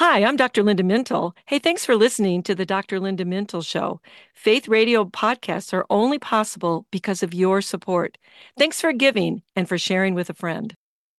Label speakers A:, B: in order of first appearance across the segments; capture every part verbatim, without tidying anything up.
A: Hi, I'm Doctor Linda Mintle. Hey, thanks for listening to the Doctor Linda Mintle Show. Faith Radio podcasts are only possible because of your support. Thanks for giving and for sharing with a friend.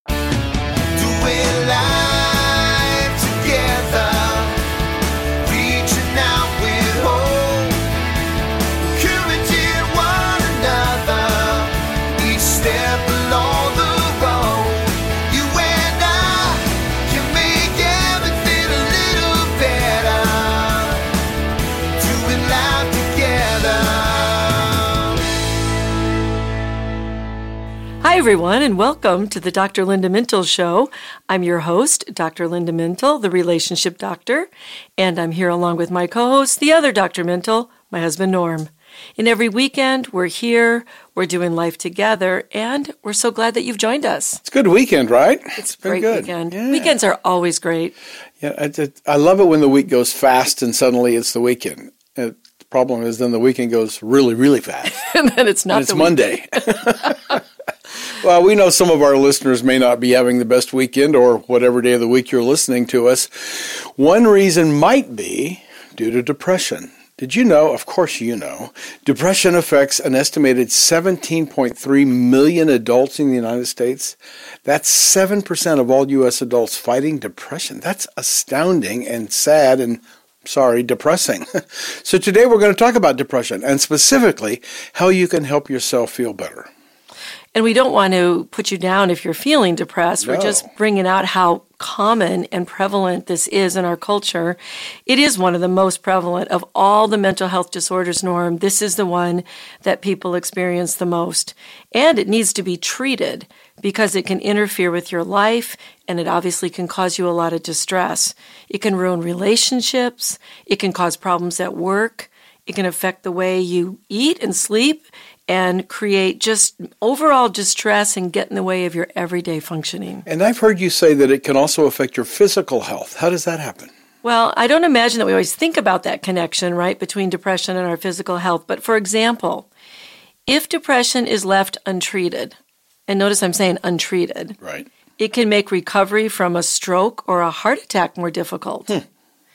B: Doing life together, reaching out with hope, encouraging one another, each step along the road. You and I can make everything a little better, doing life together.
A: Hi, everyone, and welcome to the Doctor Linda Mintle Show. I'm your host, Doctor Linda Mintle, the relationship doctor, and I'm here along with my co-host, the other Doctor Mintle, my husband, Norm. And every weekend, we're here, we're doing life together, and we're so glad that you've joined us.
C: It's a good weekend, right?
A: It's a
C: been
A: great
C: good.
A: weekend.
C: Yeah.
A: Weekends are always great.
C: Yeah, I, I love it when the week goes fast and suddenly it's the weekend. Uh, the problem is then the weekend goes really, really fast.
A: And then it's not
C: and it's
A: the
C: Monday. Well, we know some of our listeners may not be having the best weekend or whatever day of the week you're listening to us. One reason might be due to depression. Did you know, of course you know, depression affects an estimated seventeen point three million adults in the United States. That's seven percent of all U S adults fighting depression. That's astounding and sad and, sorry, depressing. So today we're going to talk about depression and specifically how you can help yourself feel better.
A: And we don't want to put you down if you're feeling depressed.
C: No.
A: We're just bringing out how common and prevalent this is in our culture. It is one of the most prevalent of all the mental health disorders, Norm. This is the one that people experience the most. And it needs to be treated because it can interfere with your life, and it obviously can cause you a lot of distress. It can ruin relationships. It can cause problems at work. It can affect the way you eat and sleep, and create just overall distress and get in the way of your everyday functioning.
C: And I've heard you say that it can also affect your physical health. How does that happen?
A: Well, I don't imagine that we always think about that connection, right, between depression and our physical health. But for example, if depression is left untreated, and notice I'm saying untreated,
C: Right.
A: it can make recovery from a stroke or a heart attack more difficult.
C: Hmm.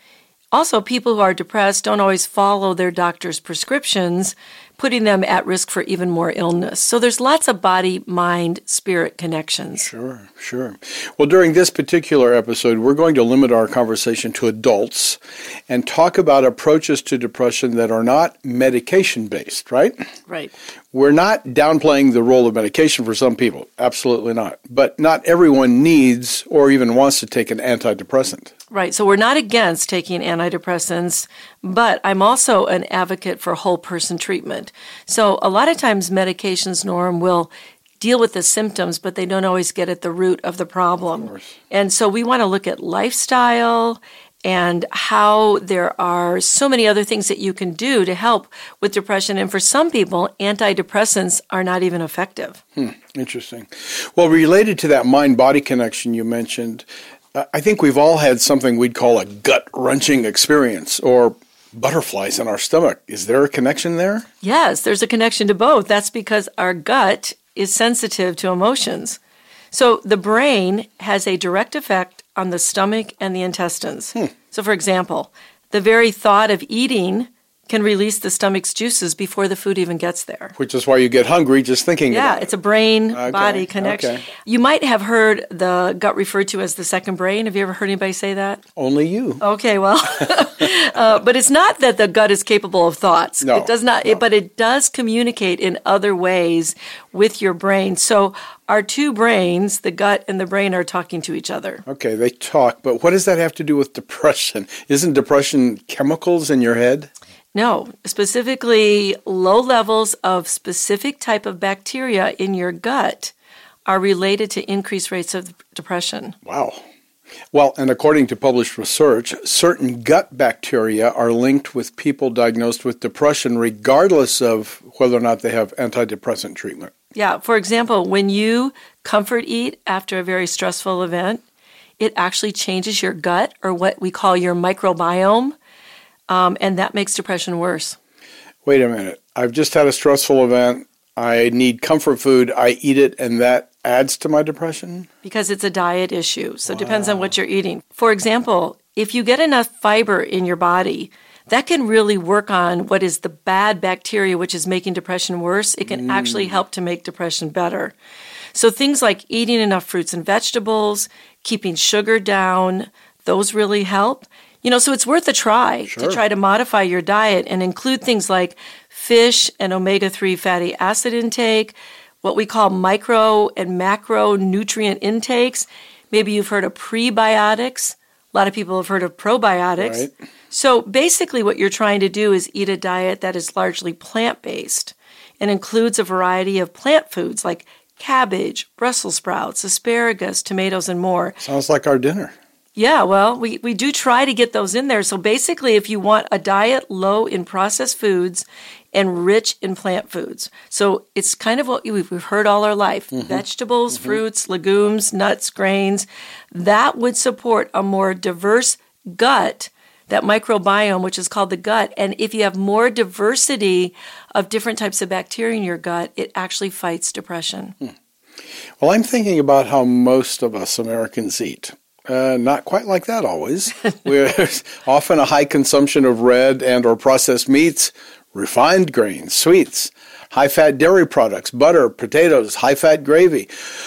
A: Also, people who are depressed don't always follow their doctor's prescriptions, putting them at risk for even more illness. So there's lots of body, mind, spirit connections.
C: Sure, sure. Well, during this particular episode, we're going to limit our conversation to adults and talk about approaches to depression that are not medication-based, right?
A: Right.
C: We're not downplaying the role of medication for some people. Absolutely not. But not everyone needs or even wants to take an antidepressant.
A: Right. So we're not against taking antidepressants, but I'm also an advocate for whole person treatment. So a lot of times medications, Norm, will deal with the symptoms, but they don't always get at the root of the problem.
C: Of course.
A: And so we want to look at lifestyle and how there are so many other things that you can do to help with depression. And for some people, antidepressants are not even effective.
C: Hmm, interesting. Well, related to that mind-body connection you mentioned, I think we've all had something we'd call a gut-wrenching experience or butterflies in our stomach. Is there a connection there?
A: Yes, there's a connection to both. That's because our gut is sensitive to emotions. So the brain has a direct effect on the stomach and the intestines.
C: Hmm.
A: So for example, the very thought of eating can release the stomach's juices before the food even gets there.
C: Which is why you get hungry just thinking
A: Yeah,
C: about it.
A: it's a brain-body
C: Okay,
A: connection.
C: okay.
A: You might have heard the gut referred to as the second brain. Have you ever heard anybody say that?
C: Only you.
A: Okay, well, uh, but it's not that the gut is capable of thoughts.
C: No,
A: it does not,
C: no.
A: it, but it does communicate in other ways with your brain. So our two brains, the gut and the brain, are talking to each other.
C: Okay, they talk, but what does that have to do with depression? Isn't depression chemicals in your head?
A: No, specifically low levels of specific type of bacteria in your gut are related to increased rates of depression.
C: Wow. Well, and according to published research, certain gut bacteria are linked with people diagnosed with depression regardless of whether or not they have antidepressant treatment.
A: Yeah, for example, when you comfort eat after a very stressful event, it actually changes your gut, or what we call your microbiome, um, and that makes depression worse.
C: Wait a minute. I've just had a stressful event. I need comfort food. I eat it, and that adds to my depression?
A: Because it's a diet issue, so it depends on what you're eating. For example, if you get enough fiber in your body, that can really work on what is the bad bacteria, which is making depression worse. It can mm. actually help to make depression better. So things like eating enough fruits and vegetables, keeping sugar down, those really help. You know, so it's worth a try
C: sure.
A: to try to modify your diet and include things like fish and omega three fatty acid intake, what we call micro and macronutrient intakes. Maybe you've heard of prebiotics. A lot of people have heard of probiotics.
C: Right.
A: So basically what you're trying to do is eat a diet that is largely plant-based and includes a variety of plant foods like cabbage, Brussels sprouts, asparagus, tomatoes, and more.
C: Sounds like our dinner.
A: Yeah, well, we, we do try to get those in there. So basically, if you want a diet low in processed foods and rich in plant foods. So it's kind of what we've heard all our life. Mm-hmm. Vegetables, mm-hmm. fruits, legumes, nuts, grains. That would support a more diverse gut, that microbiome, which is called the gut. And if you have more diversity of different types of bacteria in your gut, it actually fights depression.
C: Hmm. Well, I'm thinking about how most of us Americans eat. Uh, not quite like that always. There's often a high consumption of red and or processed meats, refined grains, sweets, high-fat dairy products, butter, potatoes, high-fat gravy,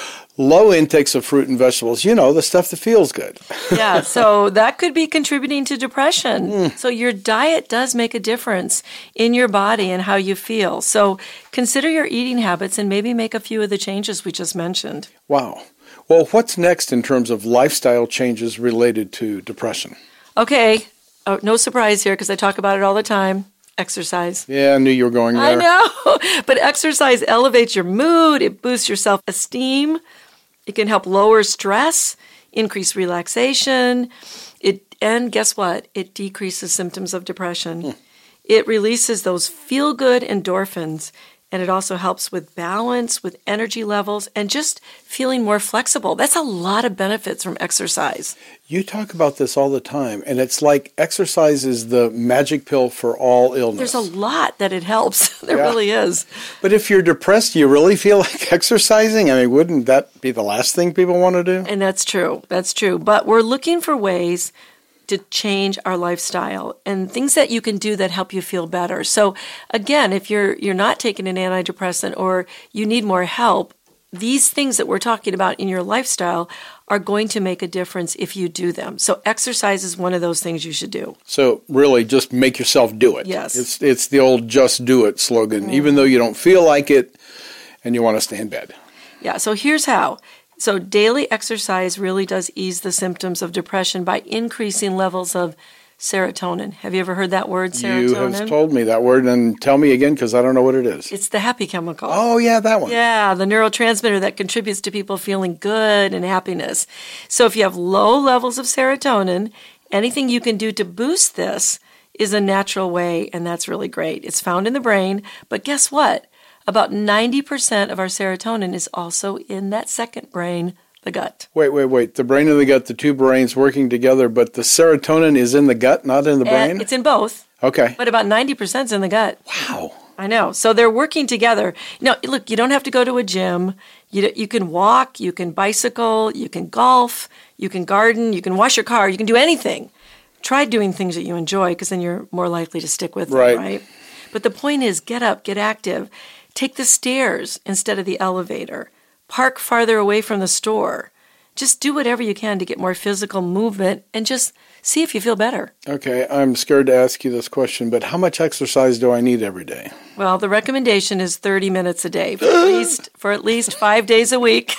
C: low intakes of fruit and vegetables, you know, the stuff that feels good.
A: Yeah, so that could be contributing to depression. Mm. So your diet does make a difference in your body and how you feel. So consider your eating habits and maybe make a few of the changes we just mentioned.
C: Wow. Well, what's next in terms of lifestyle changes related to depression?
A: Okay, oh, no surprise here because I talk about it all the time. Exercise.
C: Yeah, I knew you were going there.
A: I know, but exercise elevates your mood. It boosts your self-esteem. It can help lower stress, increase relaxation. It and guess what? It decreases symptoms of depression. Hmm. It releases those feel-good endorphins. And it also helps with balance, with energy levels, and just feeling more flexible. That's a lot of benefits from exercise.
C: You talk about this all the time, and it's like exercise is the magic pill for all illness.
A: There's a lot that it helps. There yeah. really is.
C: But if you're depressed, do you really feel like exercising? I mean, wouldn't that be the last thing people want to do?
A: And that's true. That's true. But we're looking for ways to change our lifestyle and things that you can do that help you feel better. So again, if you're you're not taking an antidepressant or you need more help, these things that we're talking about in your lifestyle are going to make a difference if you do them. So exercise is one of those things you should do.
C: So really just make yourself do it.
A: Yes.
C: It's it's the old just do it slogan, mm-hmm. even though you don't feel like it and you want to stay in bed.
A: Yeah, so here's how. So daily exercise really does ease the symptoms of depression by increasing levels of serotonin. Have you ever heard that word, serotonin?
C: You have told me that word, and tell me again because I don't know what it is.
A: It's the happy chemical.
C: Oh, yeah, that one.
A: Yeah, the neurotransmitter that contributes to people feeling good and happiness. So if you have low levels of serotonin, anything you can do to boost this is a natural way, and that's really great. It's found in the brain, but guess what? About ninety percent of our serotonin is also in that second brain, the gut.
C: Wait, wait, wait. The brain and the gut, the two brains working together, but the serotonin is in the gut, not in the brain?
A: And it's in both.
C: Okay.
A: But about ninety percent is in the gut.
C: Wow.
A: I know. So they're working together. Now, look, you don't have to go to a gym. You, you can walk, you can bicycle, you can golf, you can garden, you can wash your car, you can do anything. Try doing things that you enjoy because then you're more likely to stick with
C: right.
A: them, right? But the point is, get up, get active. Take the stairs instead of the elevator. Park farther away from the store. Just do whatever you can to get more physical movement and just see if you feel better.
C: Okay, I'm scared to ask you this question, but how much exercise do I need every day?
A: Well, the recommendation is thirty minutes a day for at least for at least five days a week.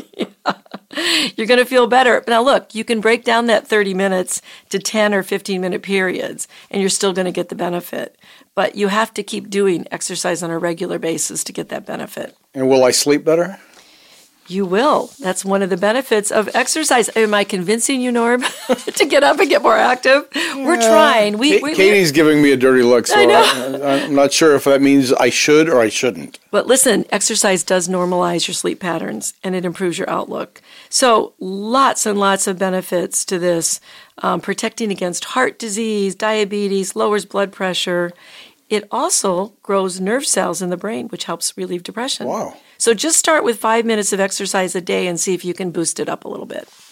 A: You're going to feel better. Now, look, you can break down that thirty minutes to ten or fifteen minute periods, and you're still going to get the benefit. But you have to keep doing exercise on a regular basis to get that benefit.
C: And will I sleep better?
A: You will. That's one of the benefits of exercise. Am I convincing you, Norm, to get up and get more active? We're
C: yeah.
A: trying. We,
C: Ka-
A: we,
C: Katie's we, giving me a dirty look, so
A: I know.
C: I, I'm not sure if that means I should or I shouldn't.
A: But listen, exercise does normalize your sleep patterns, and it improves your outlook. So lots and lots of benefits to this. Um, protecting against heart disease, diabetes, lowers blood pressure. It also grows nerve cells in the brain, which helps relieve depression.
C: Wow.
A: So just start with five minutes of exercise a day and see if you can boost it up a little bit.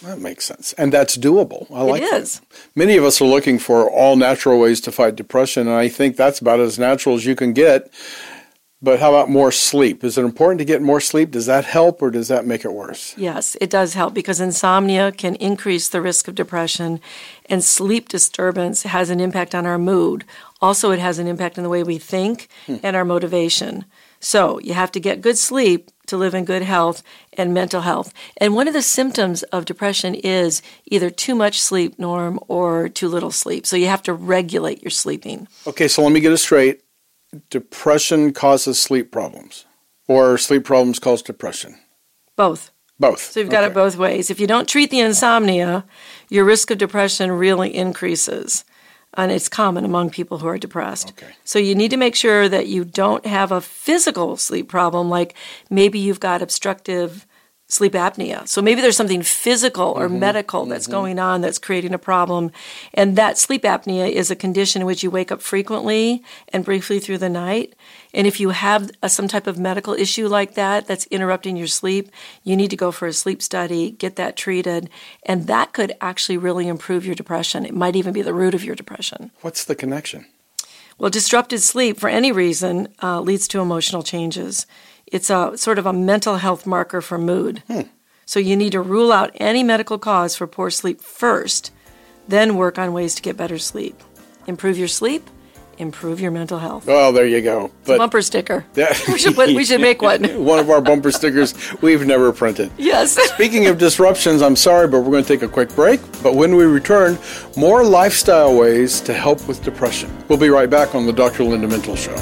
C: That makes sense. And that's doable. I like
A: It is.
C: that. Many of us are looking for all natural ways to fight depression, and I think that's about as natural as you can get. But how about more sleep? Is it important to get more sleep? Does that help, or does that make it worse?
A: Yes, it does help because insomnia can increase the risk of depression, and sleep disturbance has an impact on our mood. Also, it has an impact on the way we think hmm. and our motivation. So you have to get good sleep to live in good health and mental health. And one of the symptoms of depression is either too much sleep, Norm, or too little sleep. So you have to regulate your sleeping.
C: Okay, so let me get it straight. Depression causes sleep problems, or sleep problems cause depression?
A: Both.
C: Both.
A: So you've got
C: okay.
A: it both ways. If you don't treat the insomnia, your risk of depression really increases. And it's common among people who are depressed.
C: Okay.
A: So you need to make sure that you don't have a physical sleep problem, like maybe you've got obstructive sleep apnea. So maybe there's something physical or mm-hmm. medical that's mm-hmm. going on that's creating a problem. And that sleep apnea is a condition in which you wake up frequently and briefly through the night. And if you have a, some type of medical issue like that that's interrupting your sleep, you need to go for a sleep study, get that treated, and that could actually really improve your depression. It might even be the root of your depression.
C: What's the connection?
A: Well, disrupted sleep, for any reason, uh, leads to emotional changes. It's a sort of a mental health marker for mood. Hmm. So you need to rule out any medical cause for poor sleep first, then work on ways to get better sleep. Improve your sleep, improve your mental health.
C: Well, there you go.
A: But, bumper sticker.
C: Yeah.
A: we, should put, we should make one.
C: One of our bumper stickers we've never printed.
A: Yes.
C: Speaking of disruptions, I'm sorry, but we're going to take a quick break. But when we return, more lifestyle ways to help with depression. We'll be right back on the Doctor Linda Mintle Show.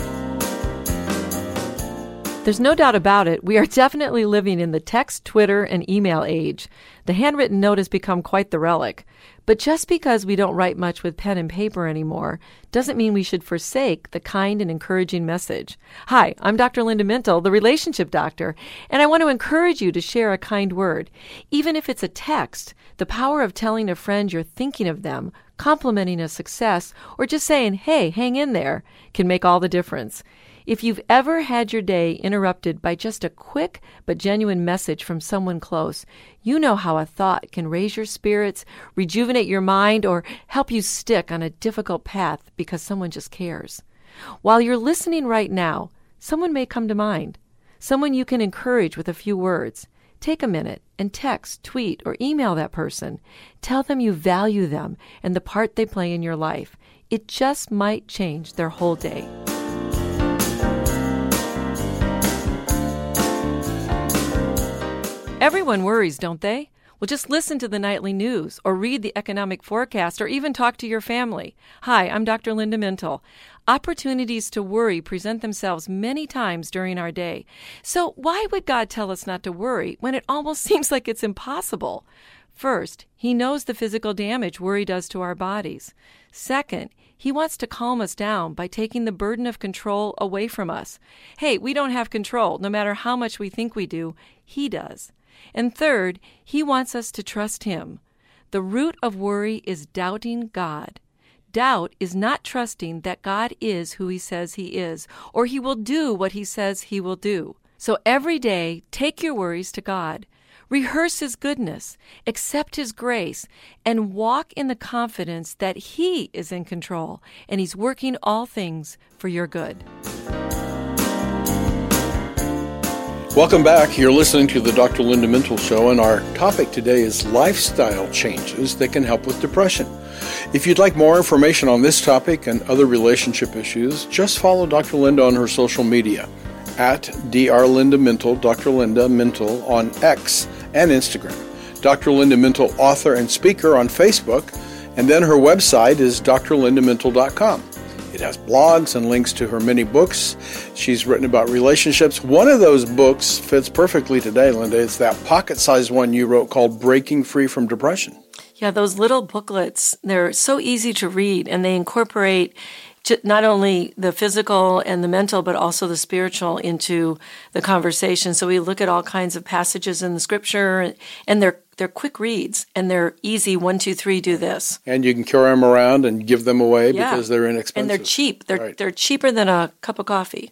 D: There's no doubt about it. We are definitely living in the text, Twitter, and email age. The handwritten note has become quite the relic. But just because we don't write much with pen and paper anymore doesn't mean we should forsake the kind and encouraging message. Hi, I'm Doctor Linda Mintle, the relationship doctor, and I want to encourage you to share a kind word. Even if it's a text, the power of telling a friend you're thinking of them, complimenting a success, or just saying, hey, hang in there, can make all the difference. If you've ever had your day interrupted by just a quick but genuine message from someone close, you know how a thought can raise your spirits, rejuvenate your mind, or help you stick on a difficult path because someone just cares. While you're listening right now, someone may come to mind, someone you can encourage with a few words. Take a minute and text, tweet, or email that person. Tell them you value them and the part they play in your life. It just might change their whole day. Everyone worries, don't they? Well, just listen to the nightly news or read the economic forecast or even talk to your family. Hi, I'm Doctor Linda Mintle. Opportunities to worry present themselves many times during our day. So why would God tell us not to worry when it almost seems like it's impossible? First, He knows the physical damage worry does to our bodies. Second, He wants to calm us down by taking the burden of control away from us. Hey, we don't have control, no matter how much we think we do. He does. And third, He wants us to trust Him. The root of worry is doubting God. Doubt is not trusting that God is who He says He is, or He will do what He says He will do. So every day, take your worries to God. Rehearse His goodness, accept His grace, and walk in the confidence that He is in control and He's working all things for your good.
C: Welcome back. You're listening to the Doctor Linda Mintle Show, and our topic today is lifestyle changes that can help with depression. If you'd like more information on this topic and other relationship issues, just follow Doctor Linda on her social media at Doctor Linda Mintle, Doctor Linda Mintle on X and Instagram. Doctor Linda Mintle, author and speaker on Facebook, and then her website is d r linda mintle dot com. It has blogs and links to her many books. She's written about relationships. One of those books fits perfectly today, Linda. It's that pocket-sized one you wrote called Breaking Free from Depression.
A: Yeah, those little booklets, they're so easy to read, and they incorporate not only the physical and the mental, but also the spiritual into the conversation. So we look at all kinds of passages in the scripture, and they're they're quick reads, and they're easy. One, two, three, do this.
C: And you can carry them around and give them away
A: yeah.
C: because they're inexpensive.
A: And they're cheap. They're
C: right.
A: they're cheaper than a cup of coffee.
C: Right.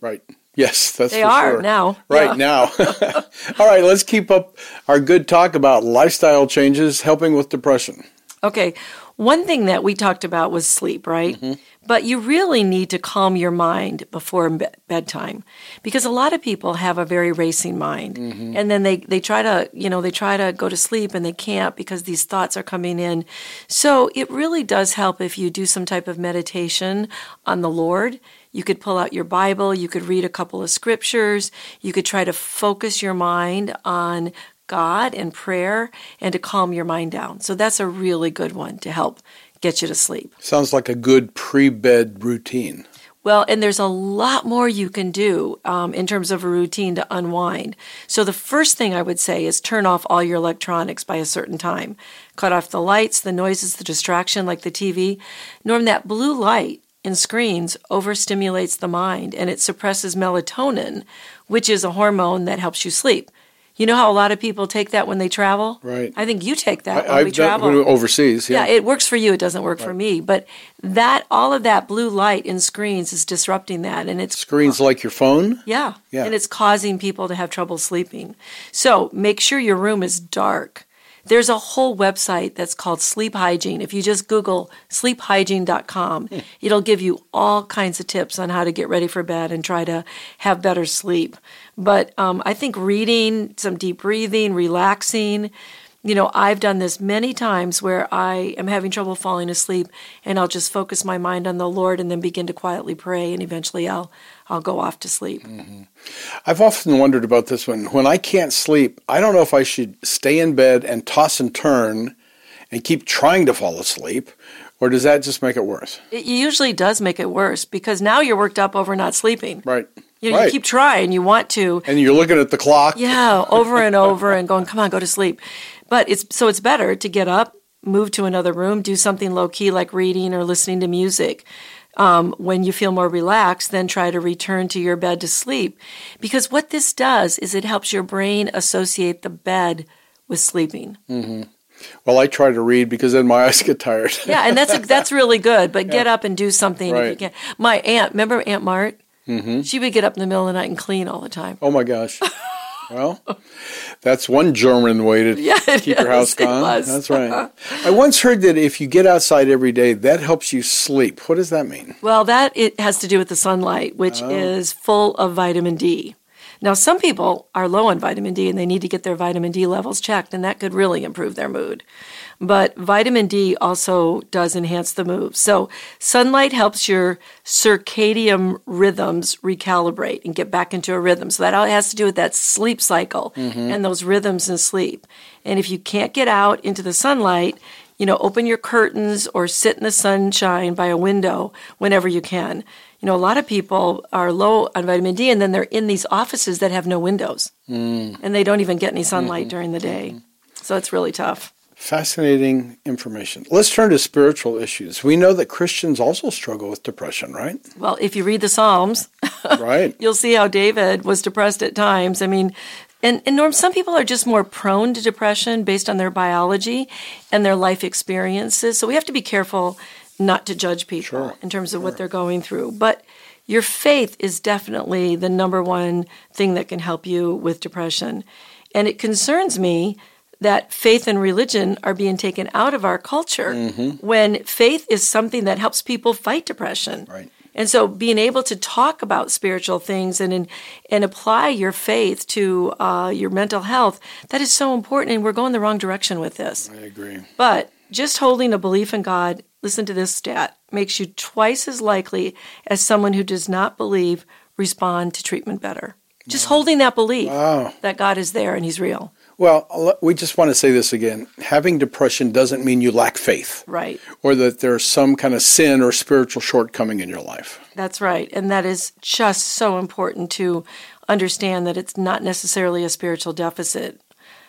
C: Yes, that's
A: They
C: for
A: are
C: sure.
A: now.
C: Right
A: Yeah.
C: now. All right, let's keep up our good talk about lifestyle changes helping with depression.
A: Okay. One thing that we talked about was sleep, right? Mm-hmm. But you really need to calm your mind before be- bedtime, because a lot of people have a very racing mind, mm-hmm. and then they, they try to, you know, they try to go to sleep and they can't because these thoughts are coming in. So it really does help if you do some type of meditation on the Lord. You could pull out your Bible, you could read a couple of scriptures, you could try to focus your mind on God and prayer and to calm your mind down. So that's a really good one to help get you to sleep.
C: Sounds like a good pre-bed routine.
A: Well, and there's a lot more you can do um, in terms of a routine to unwind. So the first thing I would say is turn off all your electronics by a certain time. Cut off the lights, the noises, the distraction like the T V. Norm, that blue light in screens overstimulates the mind and it suppresses melatonin, which is a hormone that helps you sleep. You know how a lot of people take that when they travel?
C: Right.
A: I think you take that
C: I,
A: when
C: I've
A: we
C: done
A: travel.
C: overseas. Yeah.
A: Yeah, it works for you. It doesn't work
C: right.
A: for me. But that all of that blue light in screens is disrupting that, and it's
C: screens like your phone.
A: Yeah,
C: yeah,
A: and it's causing people to have trouble sleeping. So make sure your room is dark. There's a whole website that's called Sleep Hygiene. If you just Google sleep hygiene dot com, hmm. it'll give you all kinds of tips on how to get ready for bed and try to have better sleep. But um, I think reading, some deep breathing, relaxing, you know, I've done this many times where I am having trouble falling asleep, and I'll just focus my mind on the Lord and then begin to quietly pray, and eventually I'll I'll go off to sleep.
C: Mm-hmm. I've often wondered about this one. When I can't sleep, I don't know if I should stay in bed and toss and turn and keep trying to fall asleep, or does that just make it worse?
A: It usually does make it worse because now you're worked up over not sleeping.
C: Right.
A: You know,
C: right.
A: you keep trying, you want to.
C: And you're looking at the clock.
A: Yeah, over and over and going, come on, go to sleep. But it's so it's better to get up, move to another room, do something low-key like reading or listening to music. Um, when you feel more relaxed, then try to return to your bed to sleep. Because what this does is it helps your brain associate the bed with sleeping.
C: Mm-hmm. Well, I try to read because then my eyes get tired.
A: Yeah, and that's that's really good. But get yeah. up and do something
C: right.
A: if you can. My aunt, remember Aunt Mart?
C: Mm-hmm.
A: She would get up in the middle of the night and clean all the time.
C: Oh, my gosh. Well, that's one German way to
A: yeah,
C: keep
A: is.
C: your house gone. That's right. I once heard that if you get outside every day, that helps you sleep. What does that mean?
A: Well, that it has to do with the sunlight, which oh. is full of vitamin D. Now, some people are low on vitamin D and they need to get their vitamin D levels checked, and that could really improve their mood. But vitamin D also does enhance the mood. So sunlight helps your circadian rhythms recalibrate and get back into a rhythm. So that all has to do with that sleep cycle mm-hmm. and those rhythms in sleep. And if you can't get out into the sunlight, you know, open your curtains or sit in the sunshine by a window whenever you can. You know, a lot of people are low on vitamin D, and then they're in these offices that have no windows, mm. and they don't even get any sunlight mm-hmm. during the day. Mm-hmm. So it's really tough.
C: Fascinating information. Let's turn to spiritual issues. We know that Christians also struggle with depression, right?
A: Well, if you read the Psalms,
C: right,
A: you'll see how David was depressed at times. I mean, and, and Norm, some people are just more prone to depression based on their biology and their life experiences. So we have to be careful not to judge people
C: sure,
A: in terms of
C: sure.
A: what they're going through. But your faith is definitely the number one thing that can help you with depression. And it concerns me that faith and religion are being taken out of our culture mm-hmm. when faith is something that helps people fight depression.
C: Right.
A: And so being able to talk about spiritual things and and apply your faith to uh, your mental health, that is so important, and we're going the wrong direction with this.
C: I agree.
A: But just holding a belief in God, listen to this stat, makes you twice as likely as someone who does not believe respond to treatment better. Just wow. holding that belief
C: wow.
A: that God is there and he's real.
C: Well, we just want to say this again. Having depression doesn't mean you lack faith.
A: Right.
C: Or that there's some kind of sin or spiritual shortcoming in your life.
A: That's right. And that is just so important to understand that it's not necessarily a spiritual deficit.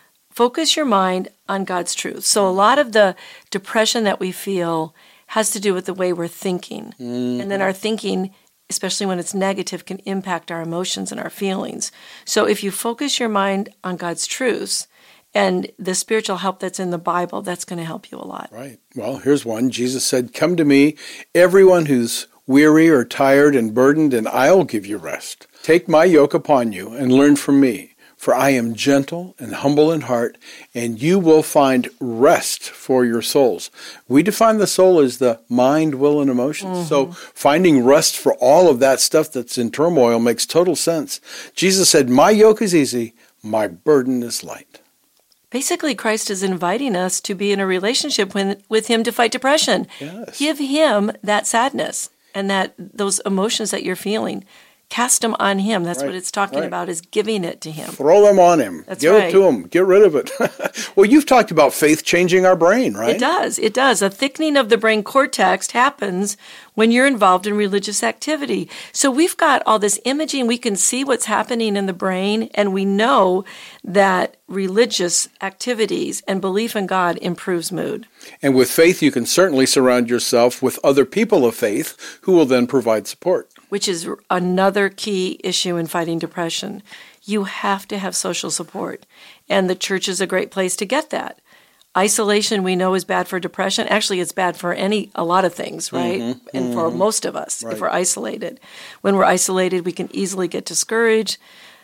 A: Focus your mind on God's truth. So a lot of the depression that we feel has to do with the way we're thinking. Mm-hmm. And then our thinking, especially when it's negative, can impact our emotions and our feelings. So if you focus your mind on God's truths and the spiritual help that's in the Bible, that's going to help you a lot.
C: Right. Well, here's one. Jesus said, "Come to me, everyone who's weary or tired and burdened, and I'll give you rest. Take my yoke upon you and learn from me, for I am gentle and humble in heart, and you will find rest for your souls. We define the soul as the mind, will, and emotions. Mm-hmm. So finding rest for all of that stuff that's in turmoil makes total sense. Jesus said, my yoke is easy, my burden is light.
A: Basically, Christ is inviting us to be in a relationship with, with him to fight depression.
C: Yes.
A: Give him that sadness and that those emotions that you're feeling. Cast them on him. That's
C: right.
A: what it's talking
C: right.
A: about, is giving it to him.
C: Throw them on him.
A: That's
C: Give
A: right.
C: it to him. Get rid of it. Well, you've talked about faith changing our brain, right?
A: It does. It does. A thickening of the brain cortex happens when you're involved in religious activity. So we've got all this imaging. We can see what's happening in the brain, and we know that religious activities and belief in God improves mood.
C: And with faith, you can certainly surround yourself with other people of faith who will then provide support.
A: Which is another key issue in fighting depression. You have to have social support, and the church is a great place to get that. Isolation, we know, is bad for depression. Actually, it's bad for any a lot of things, right? Mm-hmm, and mm-hmm. for most of us, right. if we're isolated. When we're isolated, we can easily get discouraged.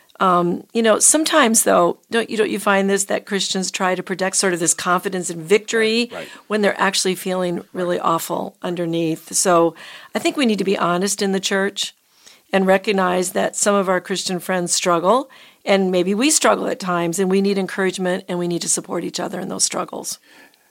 A: Um, you know, sometimes, though, don't you don't you find this, that Christians try to project sort of this confidence and victory
C: right, right.
A: when they're actually feeling really awful underneath. So I think we need to be honest in the church and recognize that some of our Christian friends struggle, and maybe we struggle at times, and we need encouragement, and we need to support each other in those struggles.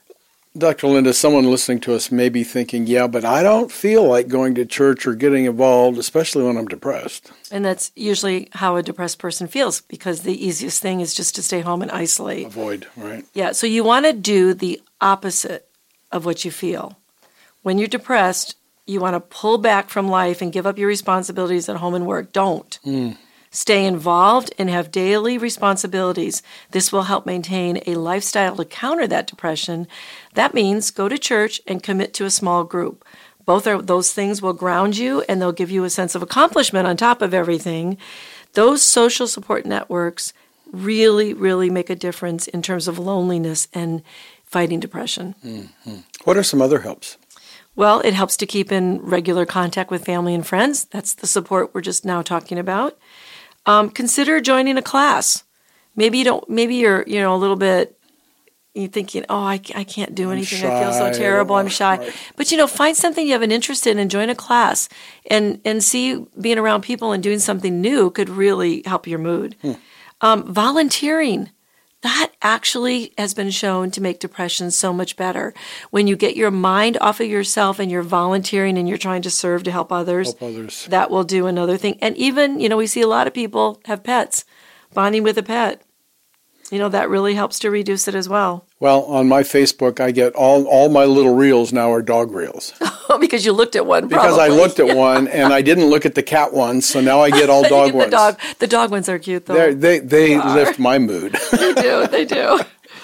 C: Doctor Linda, someone listening to us may be thinking, yeah, but I don't feel like going to church or getting involved, especially when I'm depressed.
A: And that's usually how a depressed person feels, because the easiest thing is just to stay home and isolate.
C: Avoid, right?
A: Yeah, so you want to do the opposite of what you feel. When you're depressed, you want to pull back from life and give up your responsibilities at home and work. Don't. Mm. Stay involved and have daily responsibilities. This will help maintain a lifestyle to counter that depression. That means go to church and commit to a small group. Both of those things will ground you, and they'll give you a sense of accomplishment on top of everything. Those social support networks really, really make a difference in terms of loneliness and fighting depression.
C: Mm-hmm. What are some other helps?
A: Well, it helps to keep in regular contact with family and friends. That's the support we're just now talking about. Um, consider joining a class. Maybe you don't. Maybe you're, you know, a little bit. You're thinking, "Oh, I, I can't do anything. I feel so terrible. I'm shy." Right. But you know, find something you have an interest in and join a class, and and see being around people and doing something new could really help your mood. Hmm. Um, volunteering. That actually has been shown to make depression so much better. When you get your mind off of yourself and you're volunteering and you're trying to serve to help others,
C: help others.
A: That will do another thing. And even, you know, we see a lot of people have pets, bonding with a pet. You know, that really helps to reduce it as well.
C: Well, on my Facebook, I get all all my little reels now are dog reels.
A: Because you looked at one, probably.
C: Because I looked at one, and I didn't look at the cat ones, so now I get all dog
A: the
C: ones.
A: Dog, the dog ones are cute, though.
C: They're, they they lift my mood.
A: They do, they do.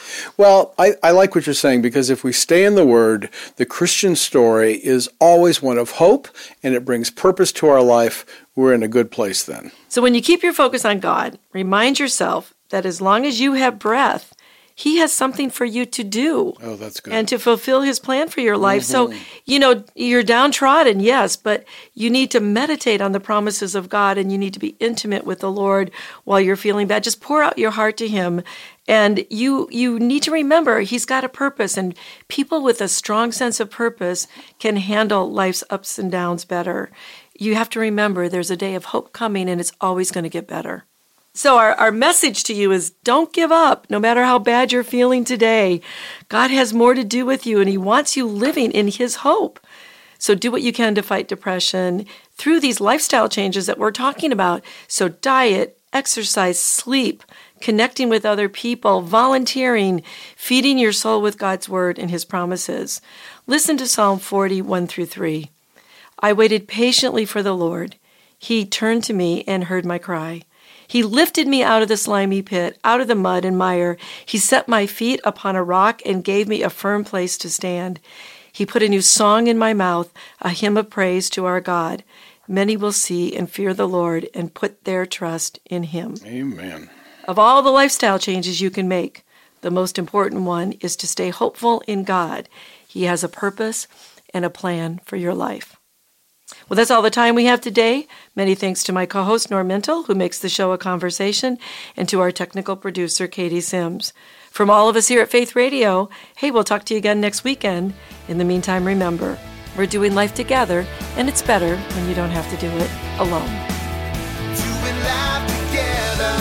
C: Well, I, I like what you're saying, because if we stay in the Word, the Christian story is always one of hope, and it brings purpose to our life. We're in a good place then.
A: So when you keep your focus on God, remind yourself that as long as you have breath, He has something for you to do.
C: Oh, that's good.
A: And to fulfill His plan for your life.
C: Mm-hmm.
A: So, you know, you're downtrodden, yes, but you need to meditate on the promises of God, and you need to be intimate with the Lord while you're feeling bad. Just pour out your heart to Him. And you you need to remember He's got a purpose, and people with a strong sense of purpose can handle life's ups and downs better. You have to remember there's a day of hope coming, and it's always going to get better. So our, our message to you is, don't give up, no matter how bad you're feeling today. God has more to do with you, and He wants you living in His hope. So do what you can to fight depression through these lifestyle changes that we're talking about. So diet, exercise, sleep, connecting with other people, volunteering, feeding your soul with God's word and His promises. Listen to Psalm forty, one through three. I waited patiently for the Lord. He turned to me and heard my cry. He lifted me out of the slimy pit, out of the mud and mire. He set my feet upon a rock and gave me a firm place to stand. He put a new song in my mouth, a hymn of praise to our God. Many will see and fear the Lord and put their trust in Him.
C: Amen.
A: Of all the lifestyle changes you can make, the most important one is to stay hopeful in God. He has a purpose and a plan for your life. Well, that's all the time we have today. Many thanks to my co-host, Norm Mintle, who makes the show a conversation, and to our technical producer, Katie Sims. From all of us here at Faith Radio, hey, we'll talk to you again next weekend. In the meantime, remember, we're doing life together, and it's better when you don't have to do it alone.
B: Doing life together.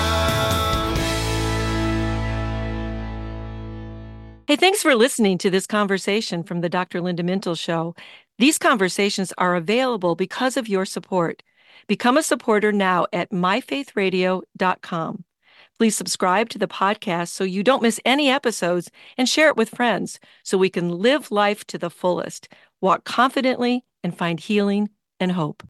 A: Hey, thanks for listening to this conversation from the Doctor Linda Mintle Show. These conversations are available because of your support. Become a supporter now at my faith radio dot com. Please subscribe to the podcast so you don't miss any episodes, and share it with friends so we can live life to the fullest, walk confidently, and find healing and hope.